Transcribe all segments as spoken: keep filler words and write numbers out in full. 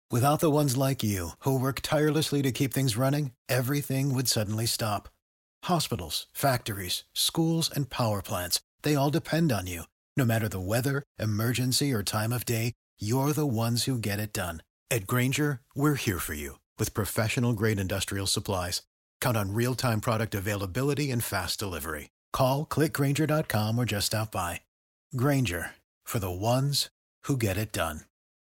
Without the ones like you, who work tirelessly to keep things running, everything would suddenly stop. Hospitals, factories, schools, and power plants, they all depend on you. No matter the weather, emergency, or time of day, you're the ones who get it done. At Grainger, we're here for you with professional-grade industrial supplies. Count on real-time product availability and fast delivery. Call, click grainger dot com, or just stop by. Grainger, for the ones who get it done.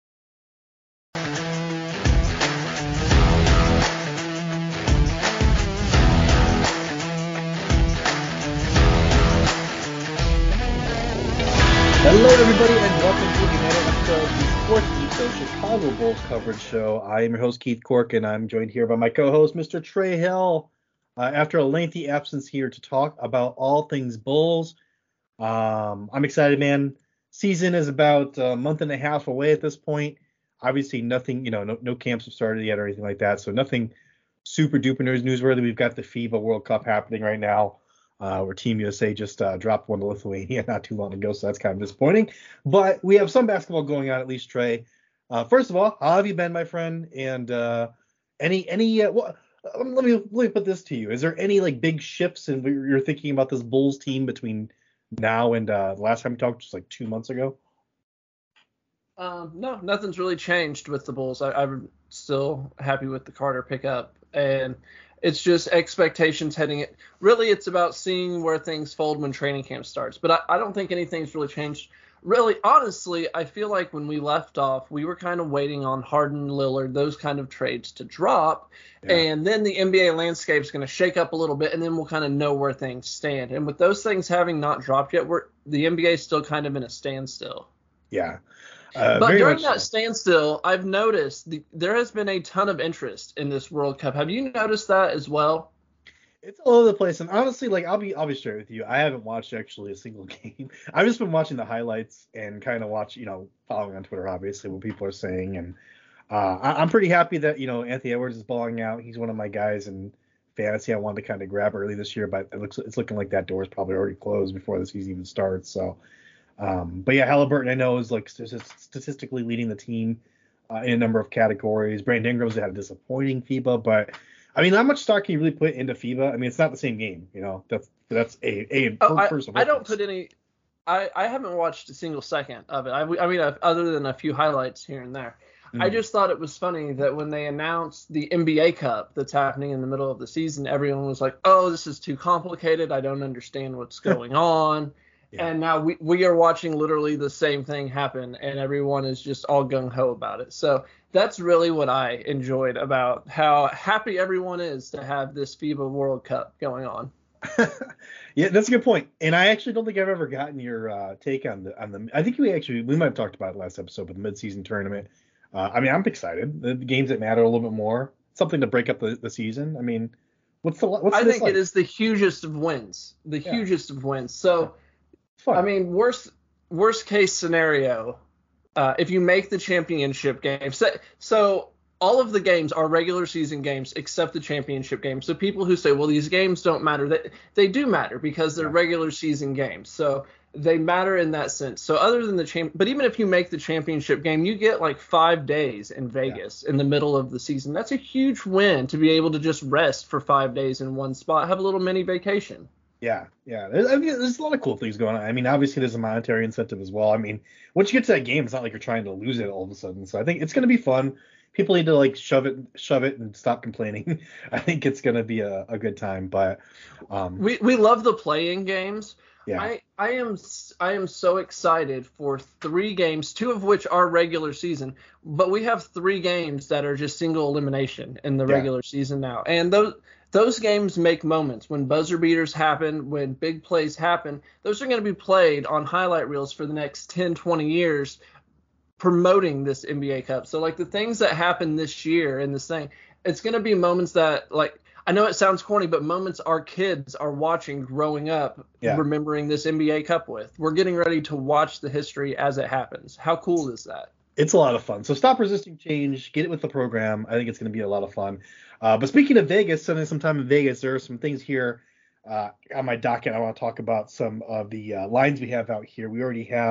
Hello, everybody, and welcome to another episode of the Sports Ethos Chicago Bulls coverage show. I am your host, Keith Cork, and I'm joined here by my co-host, Mister Trey Hill. Uh, after a lengthy absence here to talk about all things Bulls. Um, I'm excited, man. Season is about a month and a half away at this point. Obviously, nothing, you know, no, no camps have started yet or anything like that, so nothing super duper news newsworthy. We've got the FIBA World Cup happening right now. Uh, where Team U S A just uh, dropped one to Lithuania not too long ago, so that's kind of disappointing. But we have some basketball going on, at least, Trey. Uh, first of all, how have you been, my friend? And uh, any any uh, well, let me let me put this to you: is there any like big shifts in what you're thinking about this Bulls team between now and uh, the last time we talked, just like two months ago? Um, no, nothing's really changed with the Bulls. I, I'm still happy with the Carter pickup, and it's just expectations heading it. Really, it's about seeing where things fold when training camp starts. But I, I don't think anything's really changed. Really, honestly, I feel like when we left off, we were kind of waiting on Harden, Lillard, those kind of trades to drop. Yeah. And then the N B A landscape is going to shake up a little bit, and then we'll kind of know where things stand. And with those things having not dropped yet, we're the N B A is still kind of in a standstill. Yeah. Uh, but during that so. standstill, I've noticed the, there has been a ton of interest in this World Cup. Have you noticed that as well? It's all over the place, and honestly, like I'll be, I'll be straight with you. I haven't watched actually a single game. I've just been watching the highlights and kind of watch, you know, following on Twitter, obviously, what people are saying, and uh, I, I'm pretty happy that you know Anthony Edwards is balling out. He's one of my guys in fantasy. I wanted to kind of grab early this year, but it looks, it's looking like that door is probably already closed before the season even starts. So. Um, but yeah, Halliburton I know is like statistically leading the team uh, in a number of categories. Brandon Ingram's had a disappointing FIBA, but I mean, not much stock can you really put into FIBA. I mean, it's not the same game, you know. That's that's a a oh, I, I don't put any. I, I haven't watched a single second of it. I, I mean, other than a few highlights here and there. Mm. I just thought it was funny that when they announced the N B A Cup that's happening in the middle of the season, everyone was like, "Oh, this is too complicated. I don't understand what's going on." Yeah. And now we, we are watching literally the same thing happen, and everyone is just all gung-ho about it. So that's really what I enjoyed about how happy everyone is to have this FIBA World Cup going on. Yeah, that's a good point. And I actually don't think I've ever gotten your uh, take on the on the. I think we actually we might have talked about it last episode, but the midseason tournament. Uh, I mean, I'm excited. The, the games that matter a little bit more. Something to break up the, the season. I mean, what's the what's I this think like? It is the hugest of wins. The yeah. hugest of wins. So. Yeah. Fun. I mean, worst worst case scenario, uh, if you make the championship game, so, so all of the games are regular season games except the championship game. So people who say, well, these games don't matter, they, they do matter because they're yeah. regular season games. So they matter in that sense. So other than the champ, but even if you make the championship game, you get like five days in Vegas yeah. in the middle of the season. That's a huge win to be able to just rest for five days in one spot, have a little mini vacation. Yeah, yeah. There's, I mean, there's a lot of cool things going on. I mean, obviously there's a monetary incentive as well. I mean, once you get to that game, it's not like you're trying to lose it all of a sudden. So I think it's going to be fun. People need to like shove it, shove it, and stop complaining. I think it's going to be a, a good time. But um, we we love the playing games. Yeah. I I am I am so excited for three games, two of which are regular season, but we have three games that are just single elimination in the yeah. regular season now, and those. Those games make moments. When buzzer beaters happen, when big plays happen, those are going to be played on highlight reels for the next ten, twenty years promoting this N B A Cup. So, like, the things that happen this year in this thing, it's going to be moments that, like, I know it sounds corny, but moments our kids are watching growing up, yeah. remembering this N B A Cup with. We're getting ready to watch the history as it happens. How cool is that? It's a lot of fun. So stop resisting change. Get it with the program. I think it's going to be a lot of fun. Uh, but speaking of Vegas, spending some time in Vegas, there are some things here uh, on my docket. I want to talk about some of the uh, lines we have out here. We already have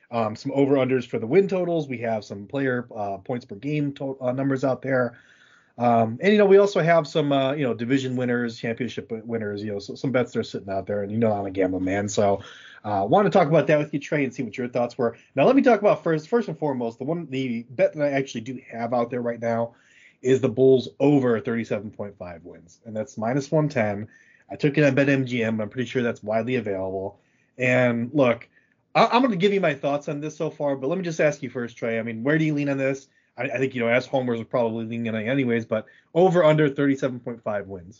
um, some over-unders for the win totals. We have some player uh, points per game to- uh, numbers out there. Um, and, you know, we also have some, uh, you know, division winners, championship winners, you know, so, some bets that are sitting out there. And, you know, I'm a gambling man. So I uh, want to talk about that with you, Trey, and see what your thoughts were. Now, let me talk about first, first and foremost, the one, the bet that I actually do have out there right now is the Bulls over thirty-seven point five wins. And that's minus one ten. I took it on BetMGM. I'm pretty sure that's widely available. And look, I, I'm going to give you my thoughts on this so far, but let me just ask you first, Trey. I mean, where do you lean on this? I, I think, you know, as homers are probably leaning on it anyways, but over under thirty-seven point five wins.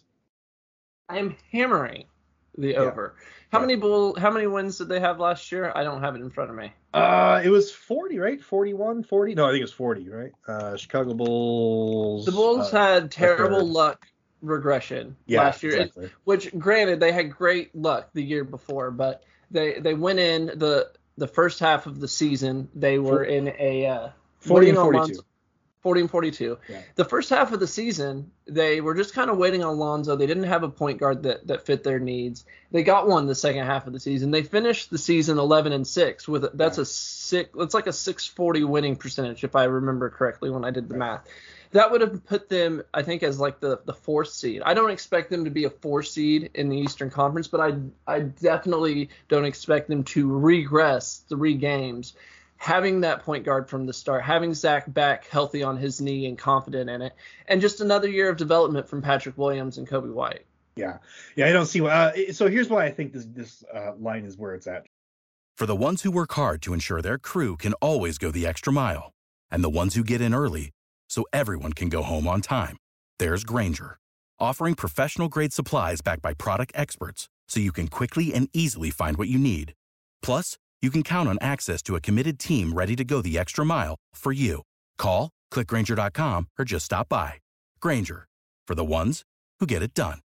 I am hammering the Yeah. over. How Yeah. many bull? How many wins did they have last year? I don't have it in front of me. Uh, it was forty, right? forty-one, forty? No, I think it was forty, right? Uh, Chicago Bulls. The Bulls uh, had terrible record. luck regression Yeah, last year, exactly. it- which granted they had great luck the year before, but they they went in the the first half of the season. They were in a uh, forty and waiting on forty-two. Lonzo- forty and forty-two. Yeah. The first half of the season, they were just kind of waiting on Lonzo. They didn't have a point guard that, that fit their needs. They got one the second half of the season. They finished the season eleven and six with that's Yeah. a six. It's like a six forty winning percentage if I remember correctly when I did the Right. math. That would have put them, I think, as like the, the fourth seed. I don't expect them to be a four seed in the Eastern Conference, but I I definitely don't expect them to regress three games. Having that point guard from the start, having Zach back healthy on his knee and confident in it, and just another year of development from Patrick Williams and Kobe White. Yeah. Yeah, I don't see why. Uh, so here's why I think this, this uh, line is where it's at. For the ones who work hard to ensure their crew can always go the extra mile, and the ones who get in early so everyone can go home on time, there's Grainger, offering professional-grade supplies backed by product experts so you can quickly and easily find what you need. Plus, you can count on access to a committed team ready to go the extra mile for you. Call, click Grainger dot com, or just stop by. Grainger, for the ones who get it done.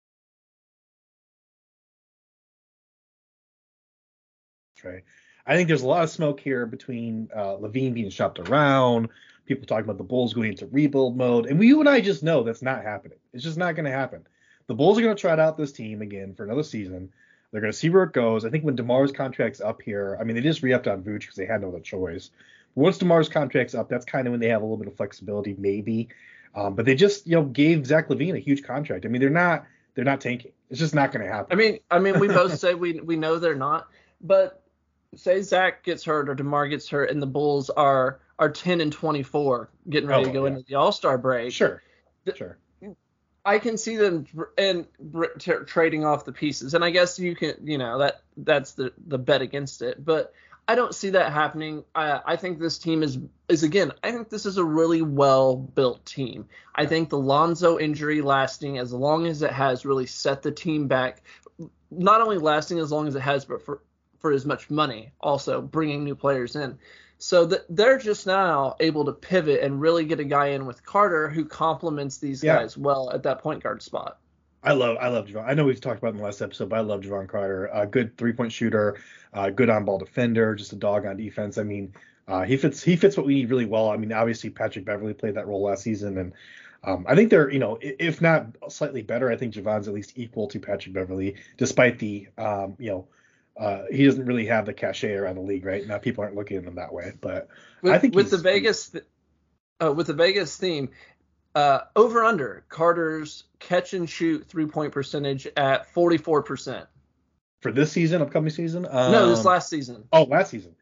Trey. I think there's a lot of smoke here between uh, Levine being shopped around, people talking about the Bulls going into rebuild mode, and we, you and I just know that's not happening. It's just not going to happen. The Bulls are going to try out this team again for another season. They're going to see where it goes. I think when DeMar's contract's up here, I mean, they just re-upped on Vooch because they had no other choice. But once DeMar's contract's up, that's kind of when they have a little bit of flexibility, maybe. Um, but they just, you know, gave Zach LaVine a huge contract. I mean, they're not, they're not tanking. It's just not going to happen. I mean, I mean, we both say we we know they're not, but say Zach gets hurt or DeMar gets hurt, and the Bulls are are ten and twenty-four, getting ready Oh, to go yeah. into the All-Star break. Sure, Th- sure. I can see them tr- and br- t- trading off the pieces, and I guess you can, you know, that that's the the bet against it. But I don't see that happening. I I think this team is is again. I think this is a really well built team. I think the Lonzo injury lasting as long as it has really set the team back. Not only lasting as long as it has, but for for as much money, also bringing new players in. So that they're just now able to pivot and really get a guy in with Carter who complements these Yeah. guys well at that point guard spot. I love, I love Javon. I know we've talked about it in the last episode, but I love Javon Carter. A good three-point shooter, uh, good on-ball defender, just a dog on defense. I mean, uh, he fits, he fits what we need really well. I mean, obviously Patrick Beverly played that role last season, and um, I think they're, you know, i- if not slightly better, I think Javon's at least equal to Patrick Beverly, despite the, um, you know, uh, he doesn't really have the cachet around the league right now. People aren't looking at him that way, but With, I think with the he's- Vegas th- uh, with the Vegas theme, uh, over under Carter's catch and shoot three point percentage at forty-four percent. for this season, upcoming season. Um, No, this last season. Oh, last season.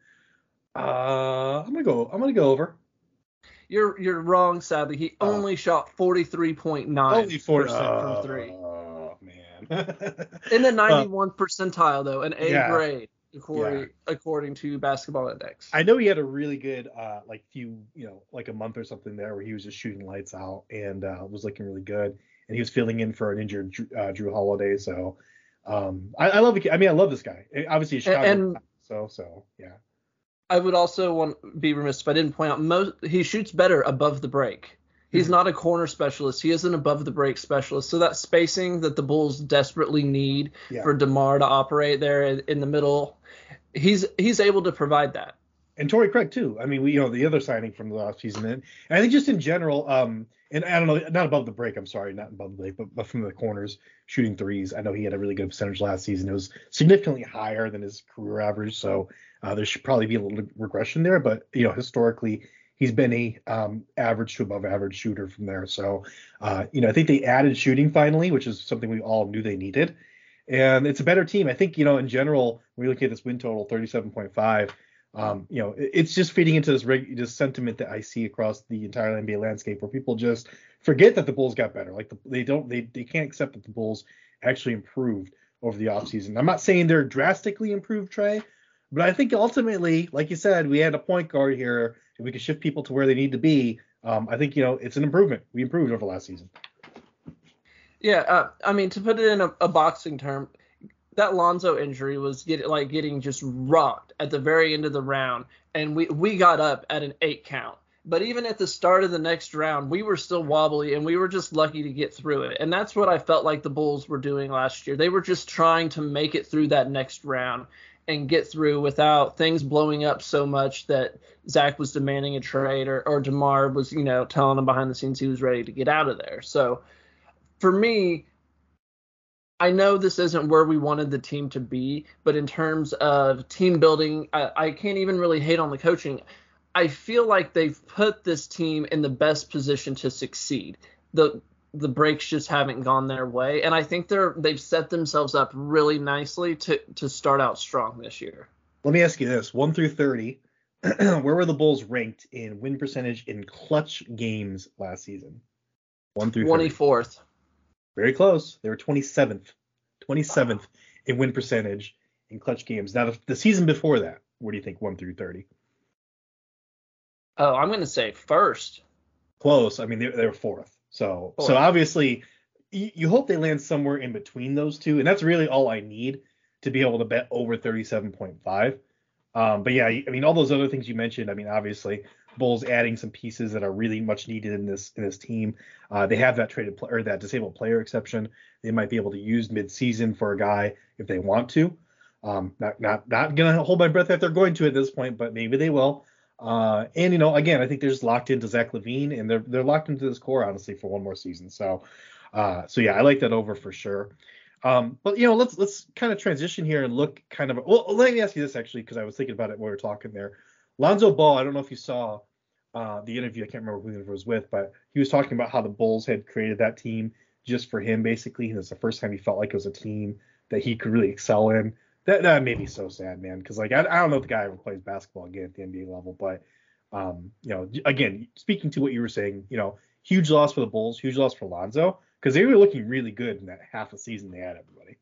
Uh, I'm gonna go. I'm gonna go over. You're you're wrong. Sadly, he Oh. only shot forty-three point nine Only four percent from three. Oh man. In the ninety-one percentile, though, an A Yeah. grade according Yeah. according to Basketball Index. I know he had a really good, uh, like few, you know, like a month or something there where he was just shooting lights out and uh, was looking really good. And he was filling in for an injured Drew, uh, Drew Holiday. So um, I, I love. the- I mean, I love this guy. Obviously, he's Chicago. And- so so yeah. I would also want be remiss if I didn't point out most he shoots better above the break. He's Mhm. not a corner specialist. He is an above the break specialist. So that spacing that the Bulls desperately need Yeah. for DeMar to operate there in, in the middle, he's he's able to provide that. And Torrey Craig too. I mean, we you know the other signing from the offseason, and, and I think just in general, um, and I don't know, not above the break. I'm sorry, not above the break, but, but from the corners shooting threes. I know he had a really good percentage last season. It was significantly higher than his career average, so uh, there should probably be a little regression there. But you know, historically, he's been a um, average to above average shooter from there. So uh, you know, I think they added shooting finally, which is something we all knew they needed, and it's a better team. I think you know, in general, when we look at this win total, thirty-seven point five. Um, you know, it's just feeding into this reg- this sentiment that I see across the entire N B A landscape, where people just forget that the Bulls got better. Like the, they don't, they they can't accept that the Bulls actually improved over the offseason. I'm not saying they're drastically improved, Trey, but I think ultimately, like you said, we had a point guard here, and we could shift people to where they need to be. Um, I think you know it's an improvement. We improved over last season. Yeah, uh, I mean, to put it in a, a boxing term, that Lonzo injury was get, like getting just rocked at the very end of the round, and we, we got up at an eight count. But even at the start of the next round, we were still wobbly, and we were just lucky to get through it. And that's what I felt like the Bulls were doing last year. They were just trying to make it through that next round and get through without things blowing up so much that Zach was demanding a trade, or, or DeMar was, you know, telling him behind the scenes he was ready to get out of there. So for me, I know this isn't where we wanted the team to be, but in terms of team building, I, I can't even really hate on the coaching. I feel like they've put this team in the best position to succeed. The the breaks just haven't gone their way, and I think they're they've set themselves up really nicely to to start out strong this year. Let me ask you this: one through thirty, where were the Bulls ranked in win percentage in clutch games last season? One through twenty-fourth. Very close. They were twenty-seventh. twenty-seventh in win percentage in clutch games. Now, the, the season before that, where do you think one through thirty? Oh, I'm going to say first. Close. I mean, they, they were fourth. So, Fourth. so obviously, you, you hope they land somewhere in between those two, and that's really all I need to be able to bet over thirty-seven point five. Um, but yeah, I mean, all those other things you mentioned. I mean, obviously, Bulls adding some pieces that are really much needed in this in this team. Uh, they have that traded player, that disabled player exception. They might be able to use mid-season for a guy if they want to. Um, not not not gonna hold my breath if they're going to at this point, but maybe they will. Uh, and you know, again, I think they're just locked into Zach LaVine, and they're they're locked into this core honestly for one more season. So, uh, so yeah, I like that over for sure. Um, but you know, let's let's kind of transition here and look kind of. Well, let me ask you this actually, because I was thinking about it when we were talking there. Lonzo Ball, I don't know if you saw uh, the interview. I can't remember who it was with, but he was talking about how the Bulls had created that team just for him, basically. And it's the first time he felt like it was a team that he could really excel in. That that made me so sad, man, because like I, I don't know if the guy ever plays basketball again at the N B A level, but um, you know, again, speaking to what you were saying, you know, huge loss for the Bulls, huge loss for Lonzo, because they were looking really good in that half a season they had everybody.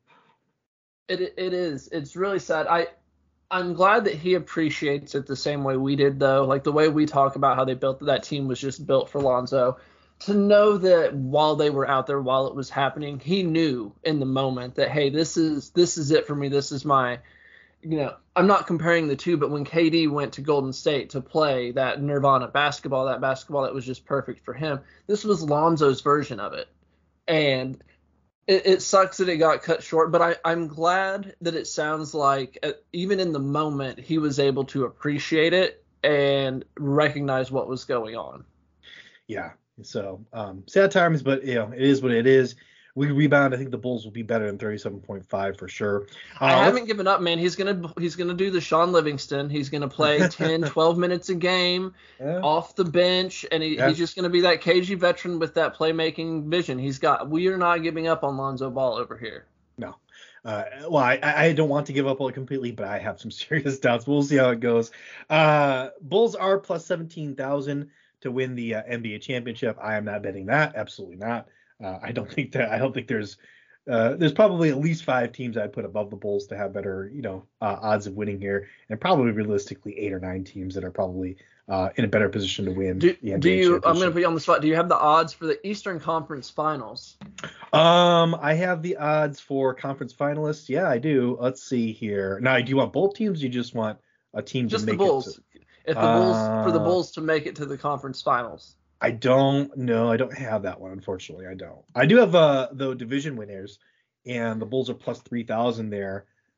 It it is. It's really sad. I I'm glad that he appreciates it the same way we did, though. Like the way we talk about how they built that team was just built for Lonzo. To know that while they were out there, while it was happening, he knew in the moment that, hey, this is this is it for me. This is my, you know, I'm not comparing the two, but when K D went to Golden State to play that Nirvana basketball, that basketball that was just perfect for him, this was Lonzo's version of it. And it, it sucks that it got cut short, but I, I'm glad that it sounds like uh, even in the moment he was able to appreciate it and recognize what was going on. Yeah. So um, sad times, but you know, it is what it is. We rebound. I think the Bulls will be better than thirty-seven point five for sure. Uh, I haven't given up, man. He's gonna he's gonna do the Sean Livingston. He's gonna play ten, twelve minutes a game yeah. off the bench, and he, Yeah. he's just gonna be that cagey veteran with that playmaking vision. He's got. We are not giving up on Lonzo Ball over here. No. Uh, well, I, I don't want to give up on it completely, but I have some serious doubts. We'll see how it goes. Uh, Bulls are plus seventeen thousand to win the uh, N B A championship. I am not betting that. Absolutely not. Uh, I don't think that. I don't think there's. Uh, there's probably at least five teams I'd put above the Bulls to have better, you know, uh, odds of winning here, and probably realistically eight or nine teams that are probably uh, in a better position to win. Do, the N B A do you? I'm championship. gonna put you on the spot. Do you have the odds for the Eastern Conference Finals? Um, I have the odds for conference finalists. Yeah, I do. Let's see here. Now, do you want both teams? Or you just want a team Just to the make Bulls. it? To, if the Bulls for the Uh, Bulls to make it to the conference finals. I don't know. I don't have that one, unfortunately. I don't. I do have uh the division winners, and the Bulls are plus three thousand there.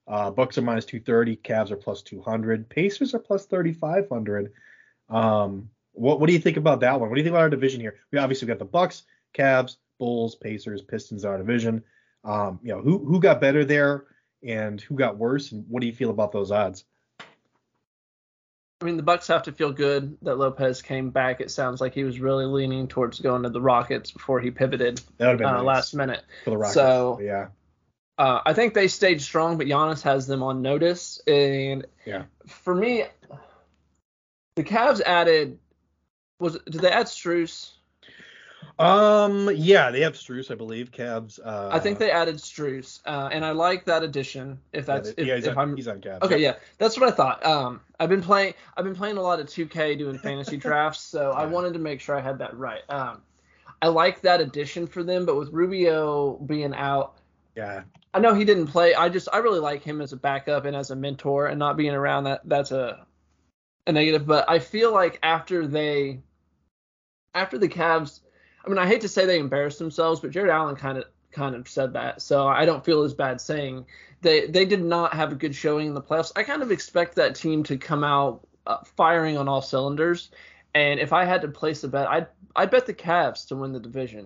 Uh, Bucks are minus two thirty. Cavs are plus two hundred. Pacers are plus thirty-five hundred. Um, what what do you think about that one? What do you think about our division here? We obviously got the Bucks, Cavs, Bulls, Pacers, Pistons, our division. Um, you know, who who got better there and who got worse, and what do you feel about those odds? I mean, the Bucks have to feel good that Lopez came back. It sounds like he was really leaning towards going to the Rockets before he pivoted That would have been uh, nice last minute. for the Rockets. So yeah, uh, I think they stayed strong, but Giannis has them on notice. And yeah. for me, the Cavs added was it, did they add Strus? Um, yeah, they have Strus, I believe. Cavs. Uh, I think they added Strus, uh, and I like that addition. If that's yeah, if, yeah, he's, if on, I'm he's on Cavs. okay, yeah, that's what I thought. Um, I've been playing I've been playing a lot of two K doing fantasy drafts, so Yeah. I wanted to make sure I had that right. Um, I like that addition for them, but with Rubio being out, Yeah. I know he didn't play. I just I really like him as a backup and as a mentor, and not being around that that's a a negative. But I feel like after they after the Cavs, I mean, I hate to say they embarrassed themselves, but Jared Allen kind of kind of said that, so I don't feel as bad saying they they did not have a good showing in the playoffs. I kind of expect that team to come out uh, firing on all cylinders, and if I had to place a bet, I'd I'd bet the Cavs to win the division.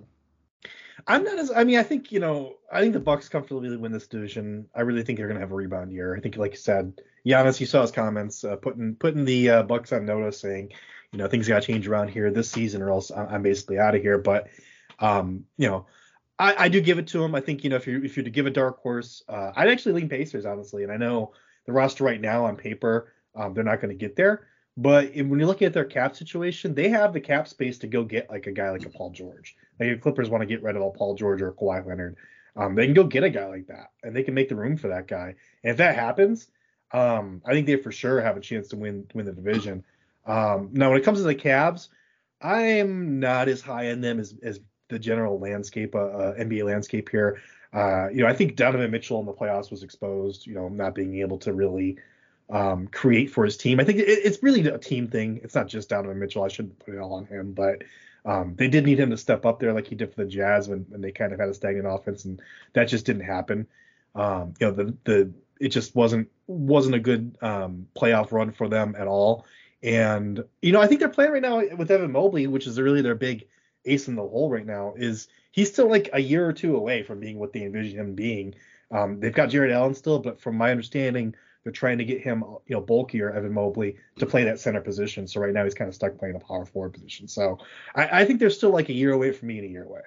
I'm not as. I mean, I think you know. I think the Bucks comfortably win this division. I really think they're going to have a rebound year. I think, like you said, Giannis, you saw his comments, uh, putting putting the uh, Bucks on notice, saying, you know, things got to change around here this season, or else I'm basically out of here. But, um, you know, I, I do give it to him. I think, you know, if you if you're to give a dark horse, uh, I'd actually lean Pacers, honestly. And I know the roster right now on paper, um, they're not going to get there. But if, when you're looking at their cap situation, they have the cap space to go get like a guy like a Paul George. Like if Clippers want to get rid of a Paul George or a Kawhi Leonard, um, they can go get a guy like that, and they can make the room for that guy. And if that happens, um, I think they for sure have a chance to win win the division. Um, now, when it comes to the Cavs, I am not as high on them as, as the general landscape, uh, uh, N B A landscape here. Uh, you know, I think Donovan Mitchell in the playoffs was exposed, you know, not being able to really um, create for his team. I think it, it's really a team thing. It's not just Donovan Mitchell. I shouldn't put it all on him, but um, they did need him to step up there like he did for the Jazz when, when they kind of had a stagnant offense, and that just didn't happen. Um, you know, the the it just wasn't wasn't a good um, playoff run for them at all. And, you know, I think they're playing right now with Evan Mobley, which is really their big ace in the hole right now, is he's still like a year or two away from being what they envision him being. Um, they've got Jared Allen still, but from my understanding, they're trying to get him, you know, bulkier, Evan Mobley, to play that center position. So right now he's kind of stuck playing the power forward position. So I, I think they're still like a year away from being a year away.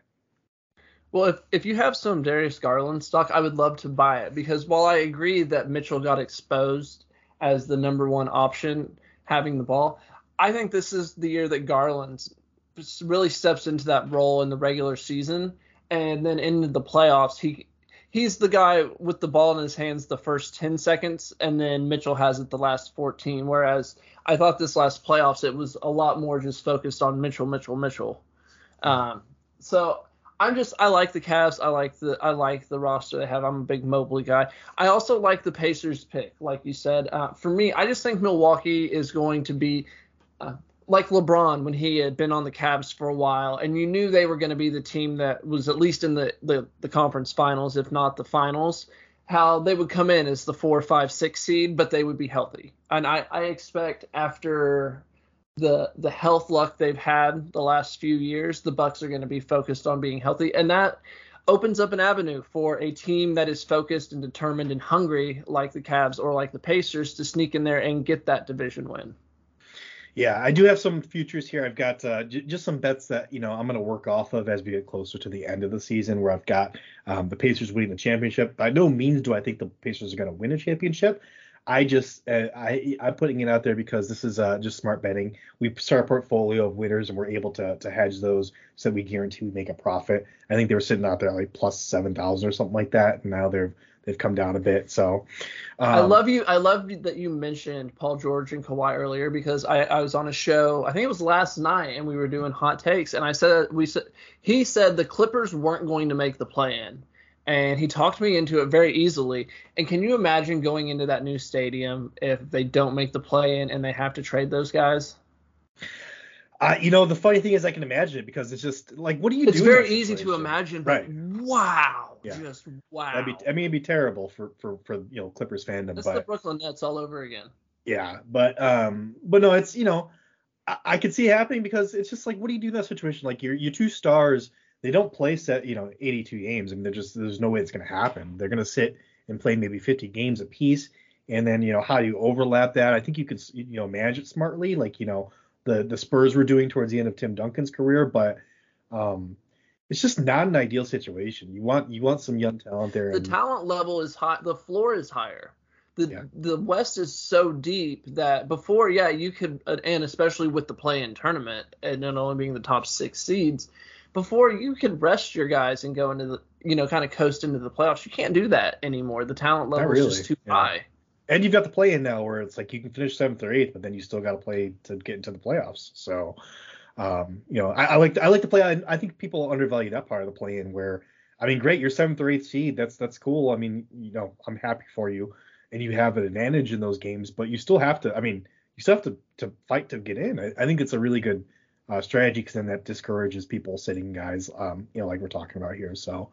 Well, if, if you have some Darius Garland stock, I would love to buy it, because while I agree that Mitchell got exposed as the number one option having the ball, I think this is the year that Garland really steps into that role in the regular season, and then into the playoffs, he he's the guy with the ball in his hands the first ten seconds, and then Mitchell has it the last fourteen, whereas I thought this last playoffs it was a lot more just focused on Mitchell, Mitchell, Mitchell. Um, so I'm just I like the Cavs. I like the I like the roster they have. I'm a big Mobley guy. I also like the Pacers pick, like you said. Uh, for me, I just think Milwaukee is going to be uh, like LeBron when he had been on the Cavs for a while, and you knew they were going to be the team that was at least in the, the, the conference finals, if not the finals. How they would come in as the four, five, six seed, but they would be healthy. And I, I expect after the the health luck they've had the last few years, the Bucks are going to be focused on being healthy, and that opens up an avenue for a team that is focused and determined and hungry like the Cavs or like the Pacers to sneak in there and get that division win. Yeah, I do have some futures here. I've got uh, j- just some bets that, you know, I'm going to work off of as we get closer to the end of the season, where I've got um, the Pacers winning the championship. By no means do I think the Pacers are going to win a championship. I just uh, I I'm putting it out there because this is uh, just smart betting. We start a portfolio of winners, and we're able to to hedge those so that we guarantee we make a profit. I think they were sitting out there like plus seven thousand or something like that, and now they're they've come down a bit. So um, I love you. I love that you mentioned Paul George and Kawhi earlier, because I, I was on a show, I think it was last night, and we were doing hot takes, and I said we said he said the Clippers weren't going to make the play-in. And he talked me into it very easily. And can you imagine going into that new stadium if they don't make the play-in and they have to trade those guys? Uh, you know, the funny thing is I can imagine it, because it's just like, what do you it's do? It's very easy to imagine, but right. wow. Yeah. just wow. That'd be, I mean, it'd be terrible for, for, for you know, Clippers fandom. That's but, the Brooklyn Nets all over again. Yeah, but um, but no, it's, you know, I, I could see it happening because it's just like, what do you do in that situation? Like your your two stars, they don't play set, you know, eighty-two games. I mean, they're just, there's no way it's going to happen. They're going to sit and play maybe fifty games apiece. And then, you know, how do you overlap that? I think you could, you know, manage it smartly, like, you know, the the Spurs were doing towards the end of Tim Duncan's career, but um, it's just not an ideal situation. You want you want some young talent there. The and, talent level is high. The floor is higher. The Yeah. the West is so deep that before, yeah, you could, and especially with the play-in tournament and it only being the top six seeds, before you could rest your guys and go into the, you know, kind of coast into the playoffs. You can't do that anymore. The talent level really, is just too yeah. high. And you've got the play in now where it's like you can finish seventh or eighth, but then you still got to play to get into the playoffs. So, um, you know, I, I like I like to play. I, I think people undervalue that part of the play in where, I mean, great, you're seventh or eighth seed. That's that's cool. I mean, you know, I'm happy for you, and you have an advantage in those games, but you still have to. I mean, you still have to to fight to get in. I, I think it's a really good uh, strategy because then that discourages people sitting guys. Um, you know, like we're talking about here. So.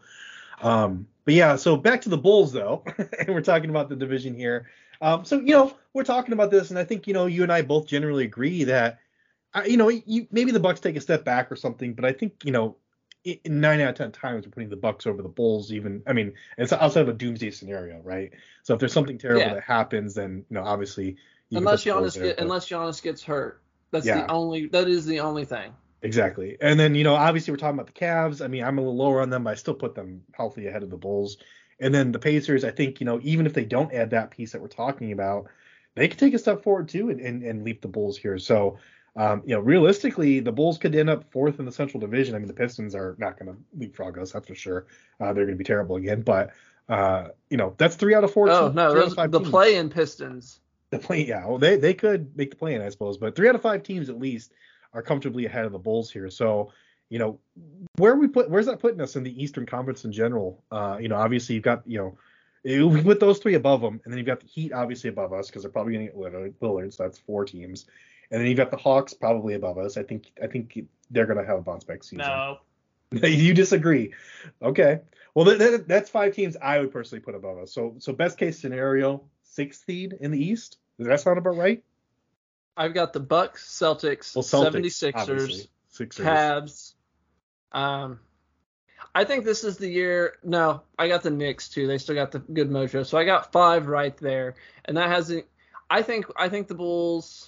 Um, but yeah, so back to the Bulls though, and we're talking about the division here. Um, so, you know, we're talking about this, and I think, you know, you and I both generally agree that, uh, you know, you, maybe the Bucks take a step back or something, but I think, you know, in nine out of ten times we're putting the Bucks over the Bulls. Even, I mean, it's outside of a doomsday scenario, right? So if there's something terrible Yeah. that happens, then, you know, obviously, you Unless can put the Bulls Giannis there, get, but- unless Giannis gets hurt, that's Yeah. the only. That is the only thing. Exactly. And then, you know, obviously we're talking about the Cavs. I mean, I'm a little lower on them, but I still put them healthy ahead of the Bulls. And then the Pacers, I think, you know, even if they don't add that piece that we're talking about, they could take a step forward too and, and, and leap the Bulls here. So, um, you know, realistically, the Bulls could end up fourth in the Central Division. I mean, the Pistons are not going to leapfrog us, that's for sure. Uh, they're going to be terrible again. But, uh, you know, that's three out of four. Oh teams, no, three out those, of five the teams. play-in Pistons. The play, yeah, well, they they could make the play in, I suppose, but three out of five teams at least are comfortably ahead of the Bulls here. So, you know, where are we put, where's that putting us in the Eastern Conference in general? Uh, you know, obviously you've got, you know, we put those three above them, and then you've got the Heat obviously above us because they're probably going to get Lillard, Lillard, so that's four teams, and then you've got the Hawks probably above us. I think I think they're going to have a bounce back season. No. You disagree? Okay. Well, that, that, that's five teams I would personally put above us. So so best case scenario, sixth seed in the East. Does that sound about right? I've got the Bucks, Celtics, Well, Celtics, seventy-sixers, obviously. Sixers. Cavs. Um, I think this is the year. No, I got the Knicks too. They still got the good mojo. So I got five right there, and that hasn't. I think. I think the Bulls.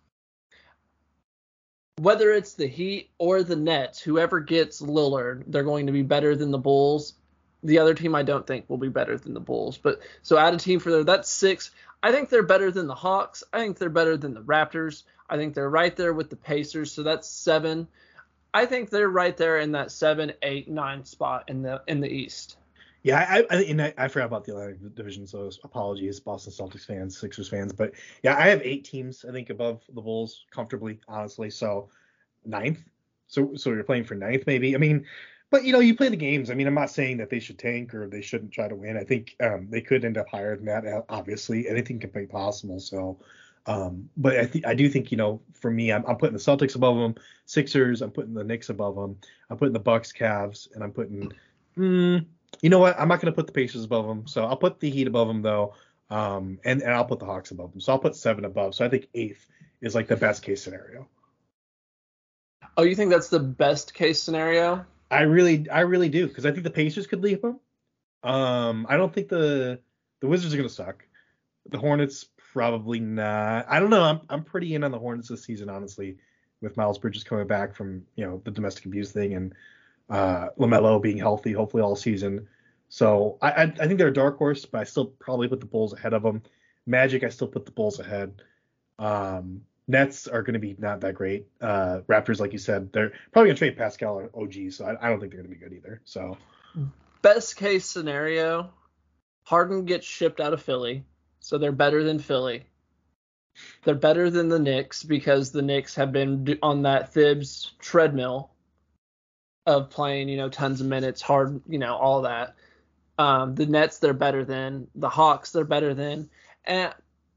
Whether it's the Heat or the Nets, whoever gets Lillard, they're going to be better than the Bulls. The other team I don't think will be better than the Bulls. But so add a team for there. That's six. I think they're better than the Hawks. I think they're better than the Raptors. I think they're right there with the Pacers. So that's seven. I think they're right there in that seven, eight, nine spot in the in the East. Yeah, I I, and I I forgot about the Atlantic Division, so apologies, Boston Celtics fans, Sixers fans, but yeah, I have eight teams I think above the Bulls comfortably, honestly. So ninth. So so you're playing for ninth maybe. I mean, but you know, you play the games. I mean, I'm not saying that they should tank or they shouldn't try to win. I think um, they could end up higher than that. Obviously, anything can be possible. So. Um, but I think I do think, you know, for me, I'm, I'm putting the Celtics above them, Sixers, I'm putting the Knicks above them, I'm putting the Bucks, Cavs, and I'm putting, mm, you know what, I'm not going to put the Pacers above them, so I'll put the Heat above them though, um, and and I'll put the Hawks above them, so I'll put seven above. So I think eighth is like the best case scenario. Oh, you think that's the best case scenario? I really, I really do, because I think the Pacers could leap them. Um, I don't think the the Wizards are going to suck. The Hornets. Probably not. I don't know. I'm I'm pretty in on the Hornets this season, honestly, with Miles Bridges coming back from, you know, the domestic abuse thing and uh, LaMelo being healthy, hopefully all season. So I, I I think they're a dark horse, but I still probably put the Bulls ahead of them. Magic, I still put the Bulls ahead. Um, Nets are going to be not that great. Uh, Raptors, like you said, they're probably going to trade Pascal or O G, so I, I don't think they're going to be good either. So best case scenario, Harden gets shipped out of Philly. So they're better than Philly. They're better than the Knicks because the Knicks have been on that Thibs treadmill of playing, you know, tons of minutes, hard, you know, all that. Um, the Nets, they're better than. The Hawks, they're better than. And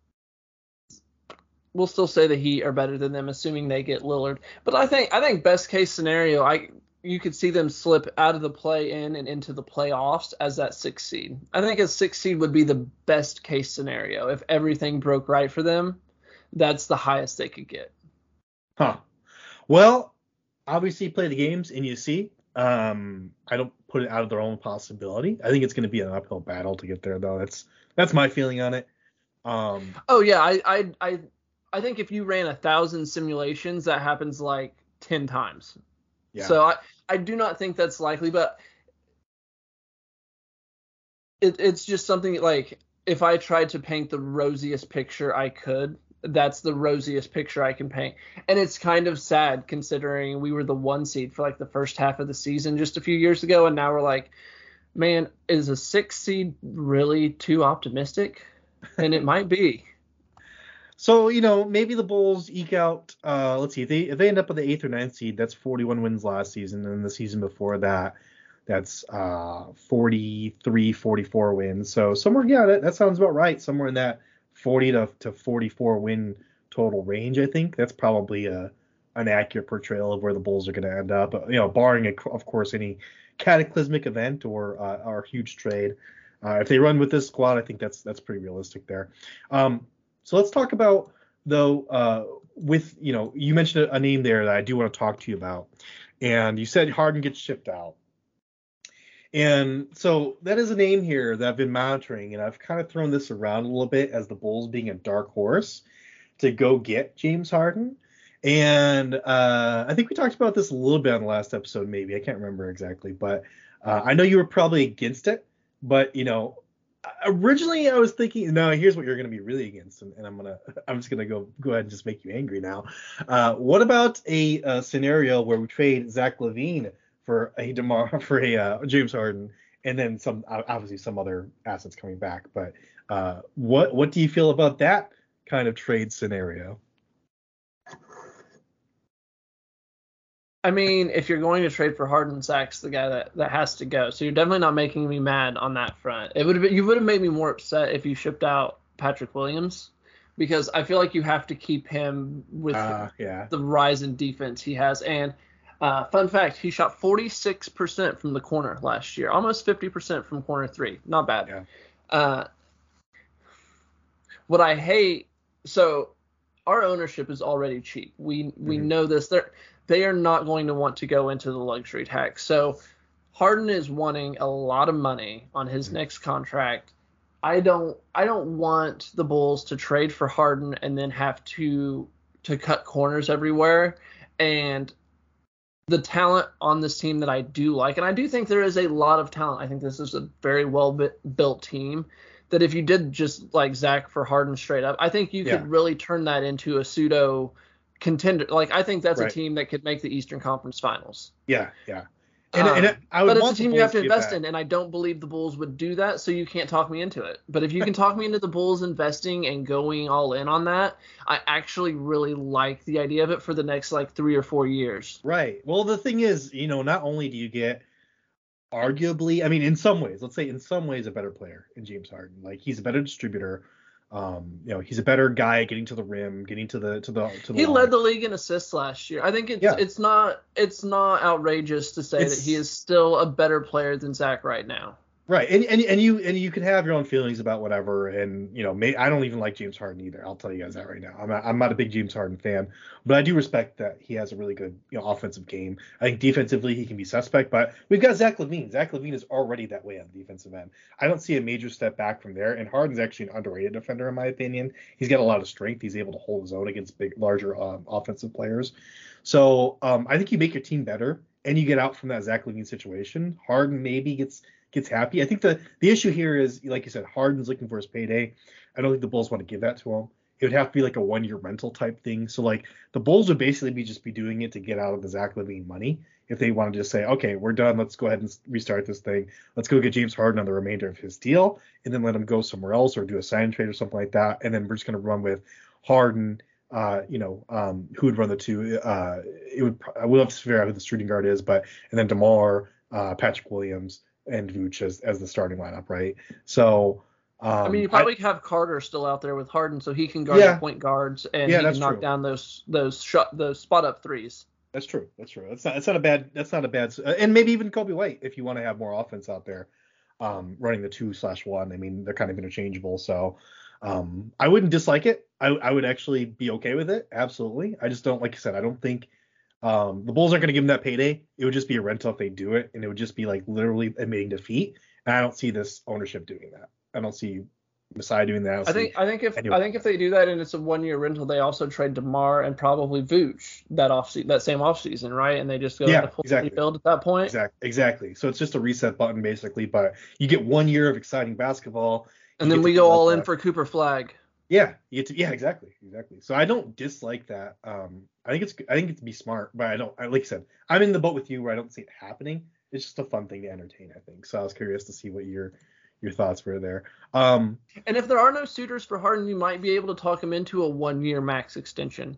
we'll still say the Heat are better than them, assuming they get Lillard. But I think I think best case scenario, I you could see them slip out of the play-in and into the playoffs as that sixth seed. I think a sixth seed would be the best case scenario. If everything broke right for them, that's the highest they could get. Huh. Well, obviously you play the games and you see. Um, I don't put it out of their own possibility. I think it's going to be an uphill battle to get there, though. That's that's my feeling on it. Um, oh yeah, I I I I think if you ran a thousand simulations, that happens like ten times. Yeah. So I, I do not think that's likely, but it, it's just something like if I tried to paint the rosiest picture I could, that's the rosiest picture I can paint. And it's kind of sad considering we were the one seed for like the first half of the season just a few years ago. And now we're like, man, is a six seed really too optimistic? And it might be. So, you know, maybe the Bulls eke out, uh, let's see, if they, if they end up with the eighth or ninth seed, that's forty-one wins last season. And the season before that, that's uh, forty-three, forty-four wins. So somewhere, yeah, that, that sounds about right. Somewhere in that forty to, to forty-four win total range, I think. That's probably a, an accurate portrayal of where the Bulls are going to end up. You know, barring, of course, any cataclysmic event or, uh, or huge trade. Uh, if they run with this squad, I think that's that's pretty realistic there. Um, So let's talk about, though, uh, with, you know, you mentioned a, a name there that I do want to talk to you about. And you said Harden gets shipped out. And so that is a name here that I've been monitoring. And I've kind of thrown this around a little bit as the Bulls being a dark horse to go get James Harden. And uh, I think we talked about this a little bit on the last episode, maybe. I can't remember exactly. But uh, I know you were probably against it. But, you know, originally I was thinking, no, here's what you're going to be really against, and, and I'm gonna, I'm just gonna go, go ahead and just make you angry now. Uh, what about a, a scenario where we trade Zach LaVine for a DeMar, for a uh, James Harden, and then some, obviously some other assets coming back? But uh, what, what do you feel about that kind of trade scenario? I mean, if you're going to trade for Harden, Zach's the guy that, that has to go. So you're definitely not making me mad on that front. It would have been, you would have made me more upset if you shipped out Patrick Williams, because I feel like you have to keep him with uh, yeah. the rise in defense he has. And uh, fun fact, he shot forty-six percent from the corner last year, almost fifty percent from corner three. Not bad. Yeah. Uh, what I hate, so our ownership is already cheap. We we mm-hmm. know this. They're They are not going to want to go into the luxury tax. So Harden is wanting a lot of money on his mm-hmm. next contract. I don't I don't want the Bulls to trade for Harden and then have to to cut corners everywhere. And the talent on this team that I do like, and I do think there is a lot of talent. I think this is a very well built team that if you did just like Zach for Harden straight up, I think you yeah. could really turn that into a pseudo contender. Like, I think that's right. a team that could make the Eastern Conference Finals. Yeah, yeah. And, um, and I would but it's want a team the you have to to invest that. in, and I don't believe the Bulls would do that, so you can't talk me into it. But if you can talk me into the Bulls investing and going all in on that, I actually really like the idea of it for the next, like, three or four years. Right. Well, the thing is, you know, not only do you get arguably, I mean, in some ways, let's say in some ways a better player in James Harden. Like, he's a better distributor. Um, you know, he's a better guy at getting to the rim, getting to the to the to the He line. led the league in assists last year. I think it's yeah. it's not it's not outrageous to say it's, that he is still a better player than Zach right now. Right. And and and you and you can have your own feelings about whatever. And, you know, may, I don't even like James Harden either. I'll tell you guys that right now. I'm not, I'm not a big James Harden fan, but I do respect that he has a really good, you know, offensive game. I think defensively he can be suspect, but we've got Zach LaVine. Zach LaVine is already that way on the defensive end. I don't see a major step back from there. And Harden's actually an underrated defender in my opinion. He's got a lot of strength. He's able to hold his own against big, larger um, offensive players. So um, I think you make your team better and you get out from that Zach LaVine situation. Harden maybe gets gets happy. I think the the issue here is, like you said, Harden's looking for his payday. I don't think the Bulls want to give that to him. It would have to be like a one-year rental type thing. So like the Bulls would basically be just be doing it to get out of the Zach LaVine money. If they wanted to just say, okay, we're done, let's go ahead and restart this thing. Let's go get James Harden on the remainder of his deal, and then let him go somewhere else or do a sign trade or something like that. And then we're just going to run with Harden. Uh, you know, um, who would run the two? Uh, it would. I would love to figure out who the shooting guard is, but and then DeMar, uh, Patrick Williams, and Vooch as, as the starting lineup, right? So, um, I mean, you probably I, have Carter still out there with Harden, so he can guard yeah, the point guards and yeah, he can knock true. down those those shot those spot up threes. That's true. That's true. That's not. That's not a bad. That's not a bad. Uh, and maybe even Kobe White if you want to have more offense out there, um, running the two slash one. I mean, they're kind of interchangeable. So, um, I wouldn't dislike it. I I would actually be okay with it. Absolutely. I just don't like I said. I don't think. Um, the Bulls aren't going to give him that payday. It would just be a rental if they do it, and it would just be like literally admitting defeat. And I don't see this ownership doing that. I don't see Masai doing that. I, I think I think if I think if they do that and it's a one year rental, they also trade DeMar and probably Vooch that off that same offseason, right? And they just go yeah, into full exactly. rebuild at that point. Exactly, exactly. So it's just a reset button basically, but you get one year of exciting basketball. And then we go all in for Cooper Flagg. Yeah, you get to, yeah, exactly, exactly. So I don't dislike that. Um, I think it's I think it's be smart, but I don't. I, like I said, I'm in the boat with you where I don't see it happening. It's just a fun thing to entertain, I think. So I was curious to see what your your thoughts were there. Um, and if there are no suitors for Harden, you might be able to talk him into a one year max extension.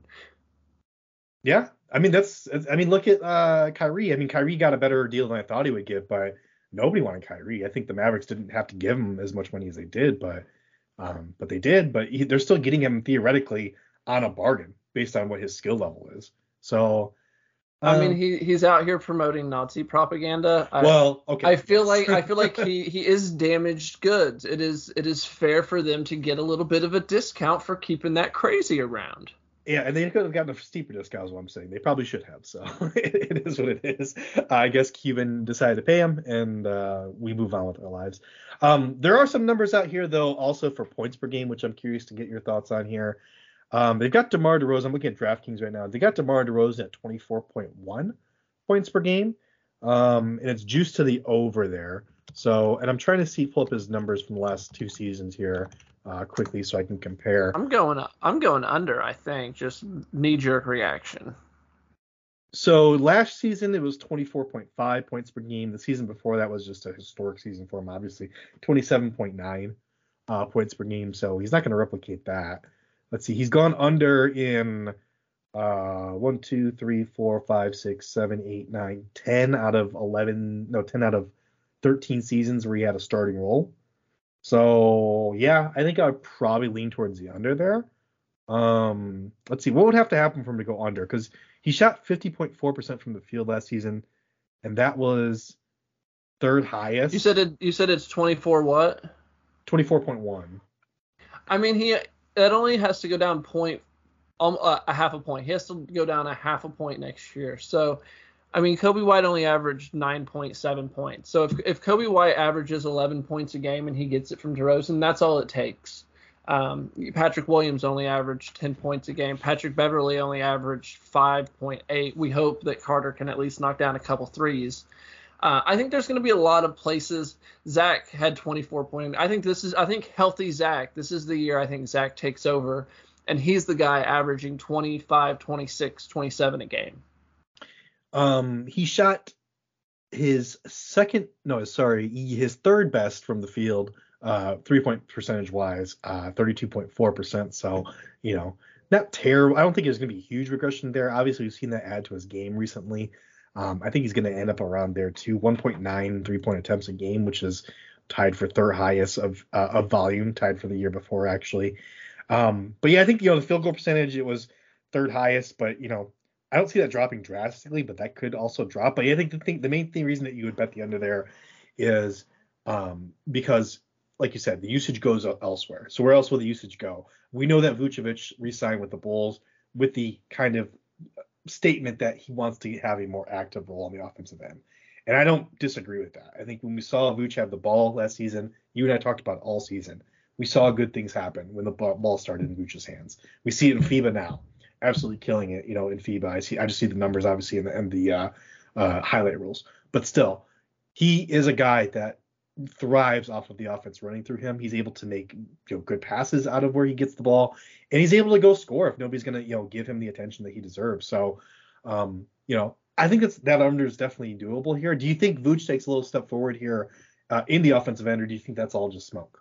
Yeah, I mean that's. I mean look at uh, Kyrie. I mean Kyrie got a better deal than I thought he would get, but nobody wanted Kyrie. I think the Mavericks didn't have to give him as much money as they did, but. Um, but they did, but he, they're still getting him theoretically on a bargain based on what his skill level is. So, um, I mean, he he's out here promoting Nazi propaganda. I, well, okay. I feel like I feel like he, he is damaged goods. It is it is fair for them to get a little bit of a discount for keeping that crazy around. Yeah, and they could have gotten a steeper discount, is what I'm saying. They probably should have. So it, it is what it is. Uh, I guess Cuban decided to pay him, and uh, we move on with our lives. Um, there are some numbers out here, though, also for points per game, which I'm curious to get your thoughts on here. Um, they've got DeMar DeRozan. I'm looking at DraftKings right now. They got DeMar DeRozan at twenty-four point one points per game, um, and it's juiced to the over there. So, and I'm trying to see pull up his numbers from the last two seasons here. Uh, quickly so I can compare. I'm going I'm going under, I think, just knee-jerk reaction. So last season it was twenty-four point five points per game. The season before that was just a historic season for him, obviously. twenty-seven point nine uh, points per game, so he's not going to replicate that. Let's see, he's gone under in uh, one, two, three, four, five, six, seven, eight, nine, ten out of eleven, no, ten out of thirteen seasons where he had a starting role. So, yeah, I think I would probably lean towards the under there. Um, let's see. What would have to happen for him to go under? Because he shot fifty point four percent from the field last season, and that was third highest. You said it. You said it's twenty-four what? twenty-four point one. I mean, he it only has to go down point, um, uh, a half a point. He has to go down a half a point next year. So, I mean, Kobe White only averaged nine point seven points. So if if Kobe White averages eleven points a game and he gets it from DeRozan, that's all it takes. Um, Patrick Williams only averaged ten points a game. Patrick Beverley only averaged five point eight. We hope that Carter can at least knock down a couple threes. Uh, I think there's going to be a lot of places. Zach had twenty-four point. I think this is. I think healthy Zach. This is the year I think Zach takes over, and he's the guy averaging twenty-five, twenty-six, twenty-seven a game. Um, he shot his second, no, sorry, his third best from the field, uh, three point percentage wise, uh, thirty-two point four percent. So, you know, not terrible. I don't think there's going to be a huge regression there. Obviously, we've seen that add to his game recently. Um, I think he's going to end up around there too. one point nine three point attempts a game, which is tied for third highest of, uh, of volume, tied for the year before actually. Um, but yeah, I think, you know, the field goal percentage, it was third highest, but, you know, I don't see that dropping drastically, but that could also drop. But I think the thing, the main thing, reason that you would bet the under there is um, because, like you said, the usage goes elsewhere. So where else will the usage go? We know that Vucevic re-signed with the Bulls with the kind of statement that he wants to have a more active role on the offensive end. And I don't disagree with that. I think when we saw Vuce have the ball last season, you and I talked about all season, we saw good things happen when the ball started in Vuce's hands. We see it in FIBA now. Absolutely killing it, you know, in FIBA. I see, I just see the numbers obviously in the, in the uh, uh, highlight rules, but still, he is a guy that thrives off of the offense running through him. He's able to make, you know, good passes out of where he gets the ball, and he's able to go score if nobody's gonna, you know, give him the attention that he deserves. So, um, you know, I think that's that under is definitely doable here. Do you think Vooch takes a little step forward here uh, in the offensive end, or do you think that's all just smoke?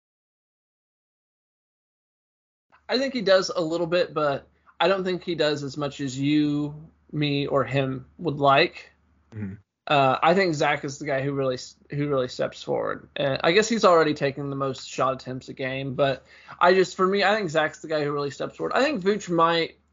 I think he does a little bit, but I don't think he does as much as you, me, or him would like. Mm-hmm. Uh, I think Zach is the guy who really who really steps forward. And I guess he's already taken the most shot attempts a game, but I just for me, I think Zach's the guy who really steps forward. I think Vooch might.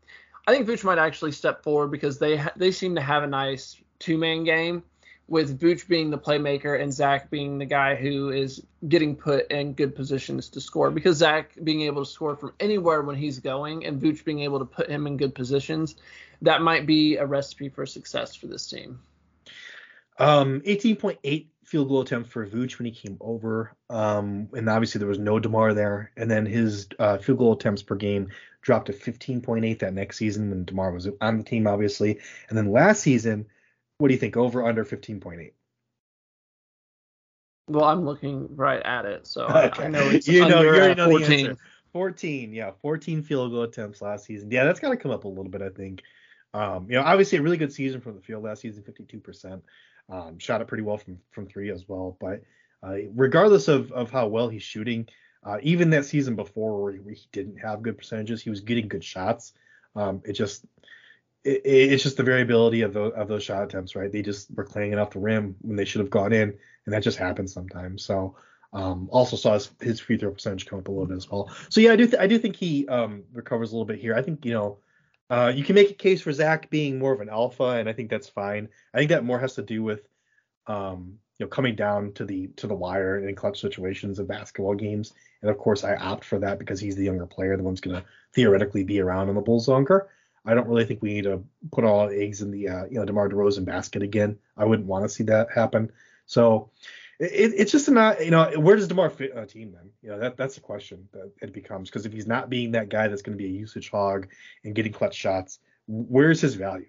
I think Vooch might actually step forward because they ha- they seem to have a nice two-man game, with Vooch being the playmaker and Zach being the guy who is getting put in good positions to score. Because Zach being able to score from anywhere when he's going and Vooch being able to put him in good positions, that might be a recipe for success for this team. Um, eighteen point eight field goal attempts for Vooch when he came over. Um, and obviously there was no DeMar there. And then his uh, field goal attempts per game dropped to fifteen point eight that next season when DeMar was on the team, obviously. And then last season, what do you think? Over under fifteen point eight? Well, I'm looking right at it, so okay. I, I know it's you know, under you already uh, know fourteen. The answer. fourteen, yeah, fourteen field goal attempts last season. Yeah, that's got to come up a little bit, I think. Um, you know, obviously a really good season from the field last season, fifty-two percent. Um, shot it pretty well from from three as well. But uh, regardless of of how well he's shooting, uh, even that season before where he, where he didn't have good percentages, he was getting good shots. Um, it just it, it's just the variability of those of those shot attempts, right? They just were clanging off the rim when they should have gone in, and that just happens sometimes. So um, also saw his, his free throw percentage come up a little bit as well. So yeah, I do th- I do think he um, recovers a little bit here. I think you know. Uh, you can make a case for Zach being more of an alpha, and I think that's fine. I think that more has to do with, um, you know, coming down to the to the wire in clutch situations of basketball games. And of course, I opt for that because he's the younger player, the one's going to theoretically be around on the Bulls longer. I don't really think we need to put all our eggs in the uh, you know DeMar DeRozan basket again. I wouldn't want to see that happen. So it, it's just not, you know, where does DeMar fit on a team then? You know, that that's the question that it becomes, because if he's not being that guy that's going to be a usage hog and getting clutch shots, where's his value?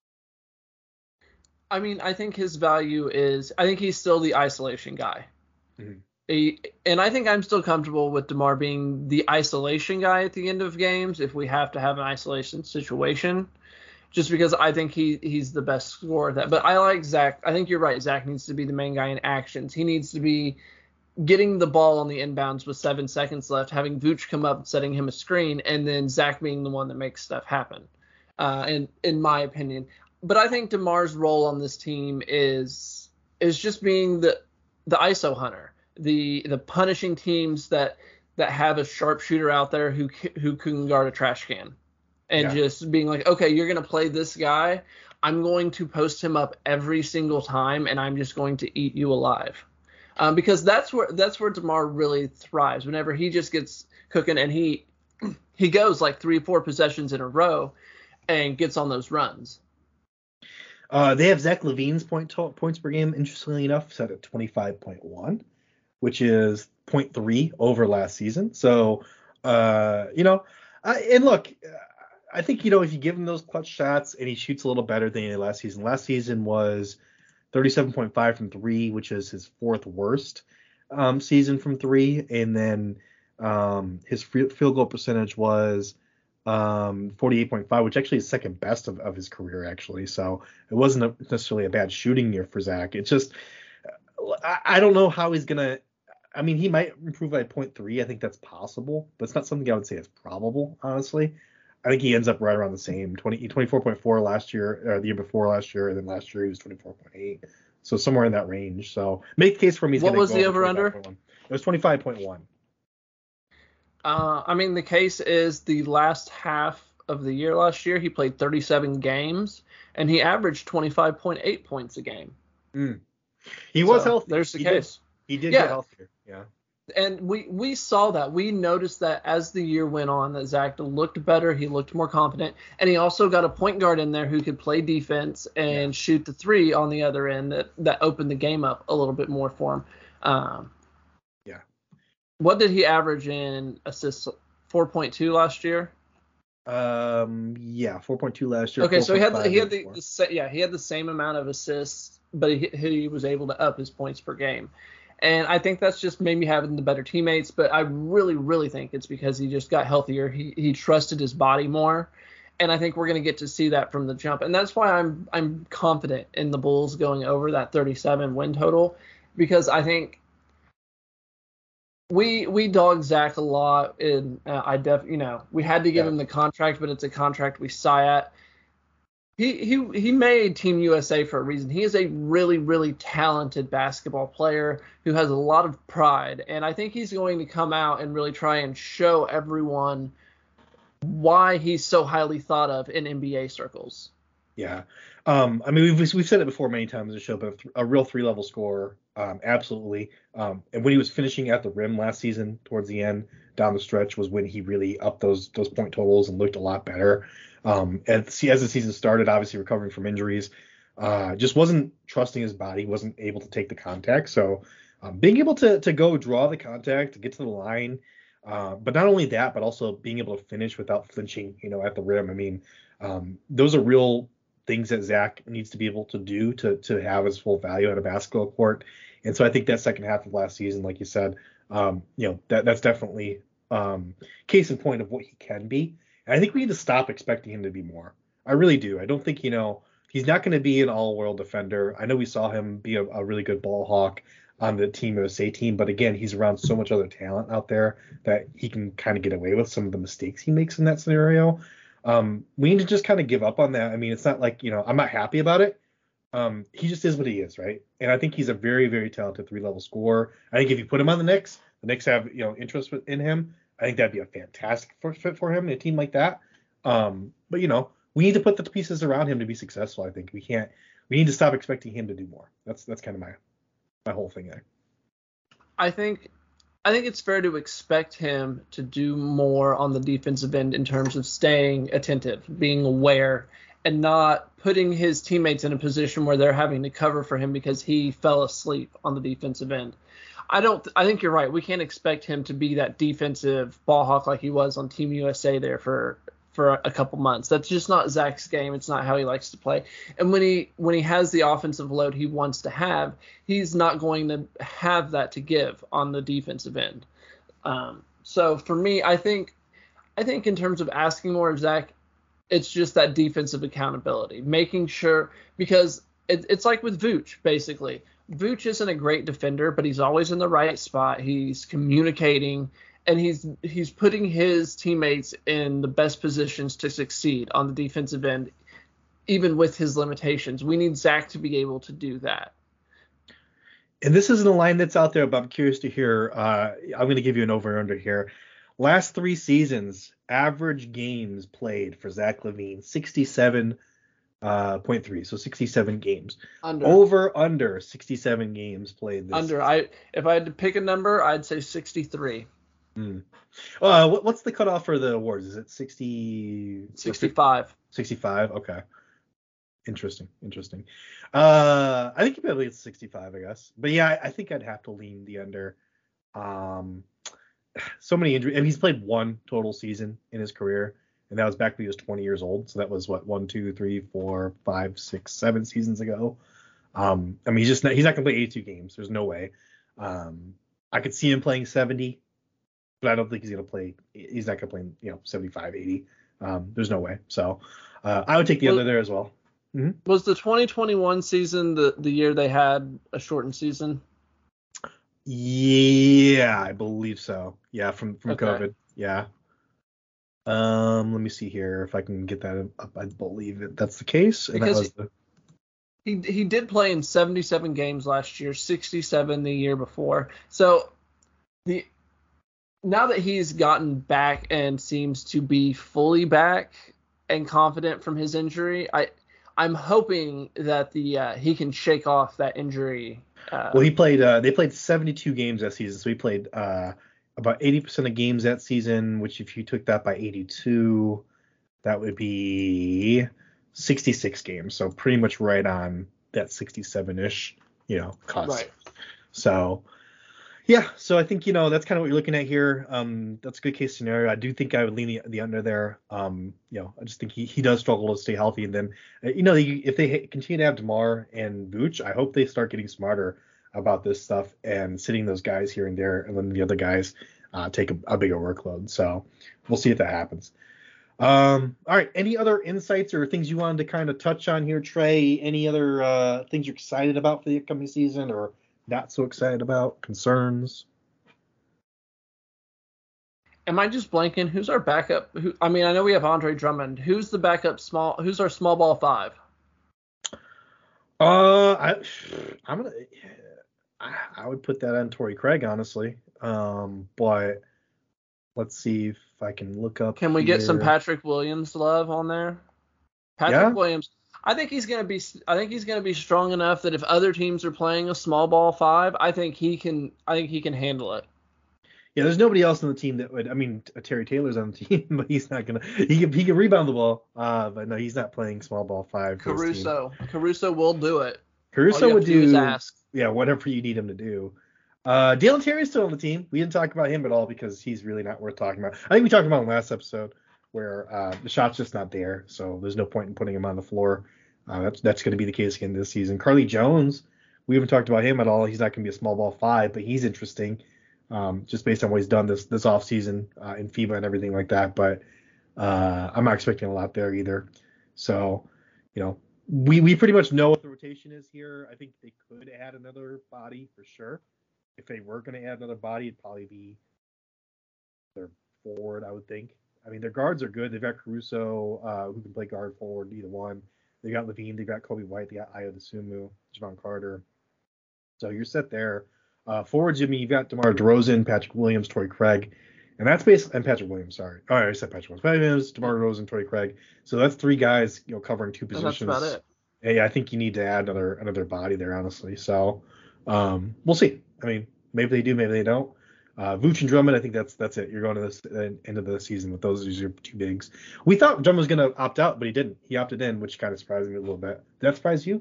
I mean, I think his value is, I think he's still the isolation guy. Mm-hmm. He, and I think I'm still comfortable with DeMar being the isolation guy at the end of games if we have to have an isolation situation. Just because I think he he's the best scorer at that. But I like Zach. I think you're right. Zach needs to be the main guy in actions. He needs to be getting the ball on the inbounds with seven seconds left, having Vooch come up, setting him a screen, and then Zach being the one that makes stuff happen, uh, in, in my opinion. But I think DeMar's role on this team is is just being the the I S O hunter, the the punishing teams that that have a sharpshooter out there who who can guard a trash can. And yeah. just being like, okay, you're going to play this guy. I'm going to post him up every single time, and I'm just going to eat you alive. Um, because that's where that's where DeMar really thrives. Whenever he just gets cooking and he he goes like three or four possessions in a row and gets on those runs. Uh, they have Zach LaVine's point to- points per game, interestingly enough, set at twenty-five point one, which is zero point three over last season. So, uh, you know, I, and look, I think, you know, if you give him those clutch shots and he shoots a little better than he did last season. Last season was thirty-seven point five from three, which is his fourth worst um, season from three. And then um, his free, field goal percentage was um, forty-eight point five, which actually is second best of, of his career, actually. So it wasn't a, necessarily a bad shooting year for Zach. It's just, I, I don't know how he's going to, I mean, he might improve by zero point three. I think that's possible, but it's not something I would say is probable, honestly. I think he ends up right around the same, twenty, twenty-four point four last year, or the year before last year, and then last year he was twenty-four point eight. So somewhere in that range. So make the case for him. He's what gonna was go the over under? It was twenty-five point one. Uh, I mean, the case is the last half of the year last year, he played thirty-seven games, and he averaged twenty-five point eight points a game. Mm. He was so healthy. There's the he case. Did, he did yeah. get healthier. Yeah. And we, we saw that. We noticed that as the year went on, that Zach looked better. He looked more confident. And he also got a point guard in there who could play defense and yeah. shoot the three on the other end that, that opened the game up a little bit more for him. Um, yeah. What did he average in assists? four point two last year? Um, yeah, four point two last year. Okay, so he had the, he had the, the yeah he had the same amount of assists, but he, he was able to up his points per game. And I think that's just maybe having the better teammates, but I really, really think it's because he just got healthier. He he trusted his body more, and I think we're going to get to see that from the jump. And that's why I'm I'm confident in the Bulls going over that thirty-seven win total, because I think we we dog Zach a lot, and uh, I def you know we had to give yeah. him the contract, but it's a contract we sigh at. He he he made Team U S A for a reason. He is a really, really talented basketball player who has a lot of pride. And I think he's going to come out and really try and show everyone why he's so highly thought of in N B A circles. Yeah. Um, I mean, we've, we've said it before many times in the show, but a, th- a real three-level scorer, um, absolutely. Um, and when he was finishing at the rim last season, towards the end, down the stretch, was when he really upped those those point totals and looked a lot better. Um, as, as the season started, obviously recovering from injuries, uh, just wasn't trusting his body, wasn't able to take the contact. So um, being able to to go draw the contact, to get to the line, uh, but not only that, but also being able to finish without flinching, you know, at the rim. I mean, um, those are real things that Zach needs to be able to do to to have his full value at a basketball court. And so I think that second half of last season, like you said, um, you know, that that's definitely um, case in point of what he can be. And I think we need to stop expecting him to be more. I really do. I don't think, you know, he's not going to be an all-world defender. I know we saw him be a, a really good ball hawk on the Team U S A team, but again, he's around so much other talent out there that he can kind of get away with some of the mistakes he makes in that scenario. Um, we need to just kind of give up on that. I mean, it's not like, you know, I'm not happy about it. Um, he just is what he is, right? And I think he's a very, very talented three-level scorer. I think if you put him on the Knicks, the Knicks have, you know, interest in him. I think that'd be a fantastic fit for him in a team like that. Um, but, you know, we need to put the pieces around him to be successful. I think we can't. We need to stop expecting him to do more. That's that's kind of my my whole thing there. I think I think it's fair to expect him to do more on the defensive end in terms of staying attentive, being aware, and not putting his teammates in a position where they're having to cover for him because he fell asleep on the defensive end. I don't. I think you're right. We can't expect him to be that defensive ball hawk like he was on Team U S A there for for a couple months. That's just not Zach's game. It's not how he likes to play. And when he when he has the offensive load he wants to have, he's not going to have that to give on the defensive end. Um, so for me, I think I think in terms of asking more of Zach, it's just that defensive accountability, making sure, because it, it's like with Vooch, basically. Vooch isn't a great defender, but he's always in the right spot. He's communicating, and he's he's putting his teammates in the best positions to succeed on the defensive end, even with his limitations. We need Zach to be able to do that. And this isn't a line that's out there, but I'm curious to hear. Uh, I'm going to give you an over under here. Last three seasons, average games played for Zach LaVine, sixty-seven point three, so sixty-seven games. Under. Over under sixty-seven games played this Under. season. I if I had to pick a number, I'd say sixty-three. Hmm. Uh, what, what's the cutoff for the awards? Is it sixty? sixty-five. sixty-five. Okay. Interesting. Interesting. Uh, I think he probably gets sixty-five, I guess. But yeah, I, I think I'd have to lean the under. Um, so many injuries. I mean, he's played one total season in his career, and that was back when he was twenty years old. So that was what one, two, three, four, five, six, seven seasons ago. Um, I mean, he's just not, he's not gonna play eighty-two games. There's no way. Um, I could see him playing seventy, but I don't think he's gonna play. He's not gonna play, you know, seventy-five, eighty. Um, there's no way. So uh, I would take the well, under there as well. Mm-hmm. Was the twenty twenty-one season the, the year they had a shortened season? Yeah, I believe so. Yeah, from from Okay. COVID. Yeah. Um, let me see here if I can get that up. I believe that that's the case. And Because that was the... He he did play in seventy-seven games last year, sixty-seven the year before. So the now that he's gotten back and seems to be fully back and confident from his injury, I I'm hoping that the uh, he can shake off that injury. Uh, Well, he played. Uh, they played seventy-two games that season, so he played uh, about eighty percent of games that season. Which, if you took that by eighty-two, that would be sixty-six games. So pretty much right on that sixty-seven-ish, you know, cost. Right. So yeah, so I think, you know, that's kind of what you're looking at here. Um, that's a good case scenario. I do think I would lean the, the under there. Um, you know, I just think he, he does struggle to stay healthy. And then, uh, you know, if they continue to have DeMar and Vooch, I hope they start getting smarter about this stuff and sitting those guys here and there, and then the other guys uh, take a, a bigger workload. So we'll see if that happens. Um, all right. Any other insights or things you wanted to kind of touch on here, Trey? Any other uh, things you're excited about for the upcoming season or not so excited about? Concerns? Am I just blanking? Who's our backup? Who, I mean, I know we have Andre Drummond. Who's the backup small? Who's our small ball five? Uh, I, I'm gonna. I, I would put that on Torrey Craig, honestly. Um, but let's see if I can look up. Can we here. get some Patrick Williams love on there? Patrick yeah? Williams. I think he's gonna be. I think he's gonna be strong enough that if other teams are playing a small ball five, I think he can. I think he can handle it. Yeah, there's nobody else on the team that would. I mean, Terry Taylor's on the team, but he's not gonna. He can he can rebound the ball. Uh, but no, he's not playing small ball five. Caruso. Caruso will do it. Caruso would do. do ask. Yeah, whatever you need him to do. Uh, Dalen Terry's still on the team. We didn't talk about him at all because he's really not worth talking about. I think we talked about him last episode where uh, the shot's just not there, so there's no point in putting him on the floor. Uh, that's that's going to be the case again this season. Carly Jones, we haven't talked about him at all. He's not going to be a small ball five, but he's interesting, um, just based on what he's done this this offseason uh, in FIBA and everything like that. But uh, I'm not expecting a lot there either. So, you know, we, we pretty much know what the rotation is here. I think they could add another body for sure. If they were going to add another body, it'd probably be their forward, I would think. I mean, their guards are good. They've got Caruso, uh, who can play guard forward, either one. They got Levine, they got Kobe White, they got Ayo Dosunmu, Javon Carter. So you're set there. Uh, forward, Jimmy, you've got DeMar DeRozan, Patrick Williams, Torrey Craig. And that's basically, and Patrick Williams, sorry. All right, I said Patrick Williams. Patrick Williams, DeMar DeRozan, Torrey Craig. So that's three guys, you know, covering two positions. And that's about it. Yeah, I think you need to add another another body there, honestly. So um, we'll see. I mean, maybe they do, maybe they don't. Uh, Vooch and Drummond, I think that's that's it. You're going to this uh, end of the season with those as your two bigs. We thought Drummond was going to opt out, but he didn't. He opted in, which kind of surprised me a little bit. Did that surprise you?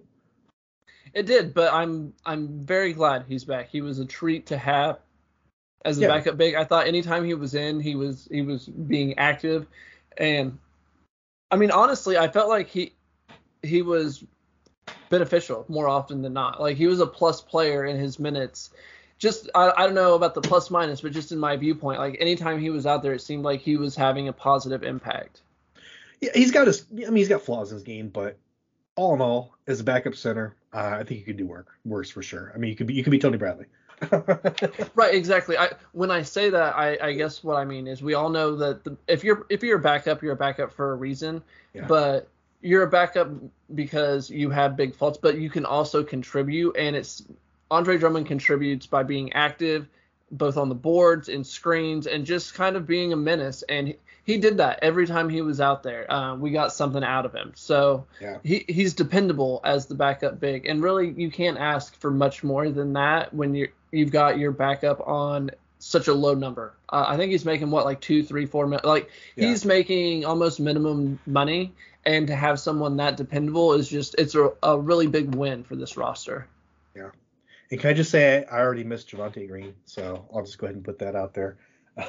It did, but I'm I'm very glad he's back. He was a treat to have as a yeah. backup big. I thought anytime he was in, he was he was being active, and I mean honestly, I felt like he he was beneficial more often than not. Like he was a plus player in his minutes. Just I, I don't know about the plus minus, but just in my viewpoint, like anytime he was out there, it seemed like he was having a positive impact. Yeah, he's got his. I mean, he's got flaws in his game, but all in all, as a backup center, uh, I think you could do work worse for sure. I mean, you could be you could be Tony Bradley. Right, exactly. I when I say that, I, I guess what I mean is we all know that the, if you're if you're a backup, you're a backup for a reason. Yeah. But you're a backup because you have big faults, but you can also contribute, and it's. Andre Drummond contributes by being active, both on the boards and screens, and just kind of being a menace. And he, he did that every time he was out there. Uh, we got something out of him. So yeah. he, he's dependable as the backup big. And really, you can't ask for much more than that when you're, you've got your backup on such a low number. Uh, I think he's making, what, like two, three, four – like yeah. he's making almost minimum money. And to have someone that dependable is just – it's a, a really big win for this roster. Yeah. And can I just say I already missed Javonte Green, so I'll just go ahead and put that out there.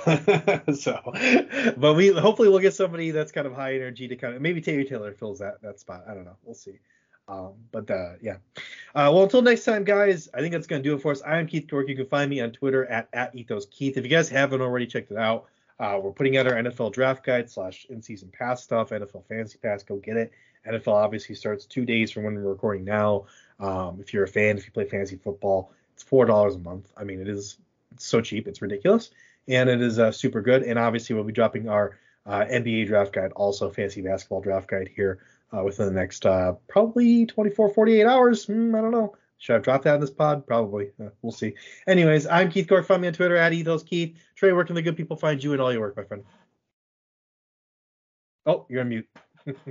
so, but we hopefully we'll get somebody that's kind of high energy to kind of maybe Terry Taylor fills that that spot. I don't know. We'll see. Um, but uh, yeah. Uh, well, until next time, guys. I think that's gonna do it for us. I am Keith Cork. You can find me on Twitter at at Ethos Keith. If you guys haven't already checked it out, uh, we're putting out our N F L draft guide slash in season pass stuff. N F L fantasy pass. Go get it. N F L obviously starts two days from when we're recording now. Um, if you're a fan, if you play fantasy football, it's four dollars a month. I mean, it is so cheap. It's ridiculous. And it is uh, super good. And obviously, we'll be dropping our uh, N B A draft guide, also fantasy basketball draft guide here uh, within the next uh, probably twenty-four, forty-eight hours. Hmm, I don't know. Should I drop that in this pod? Probably. Uh, we'll see. Anyways, I'm Keith Cork. Find me on Twitter at Ethos Keith. Trey, where can the good people find you and all your work, my friend? Oh, you're on mute.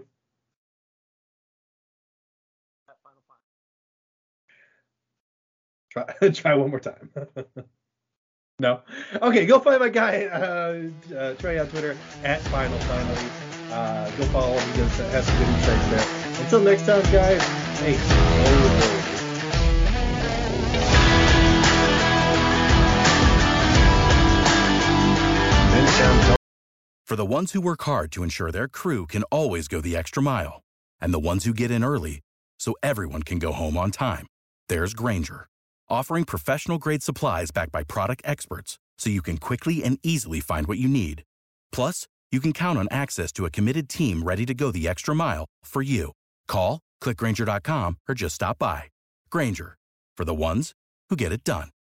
Try, try one more time. No. Okay, go find my guy, uh, uh, Trey on Twitter at Final Finally. Uh, go follow him. He does have some good insights there. Until next time, guys. Hey, For the ones who work hard to ensure their crew can always go the extra mile, and the ones who get in early so everyone can go home on time, there's Grainger, offering professional-grade supplies backed by product experts so you can quickly and easily find what you need. Plus, you can count on access to a committed team ready to go the extra mile for you. Call, click Grainger dot com, or just stop by. Grainger, for the ones who get it done.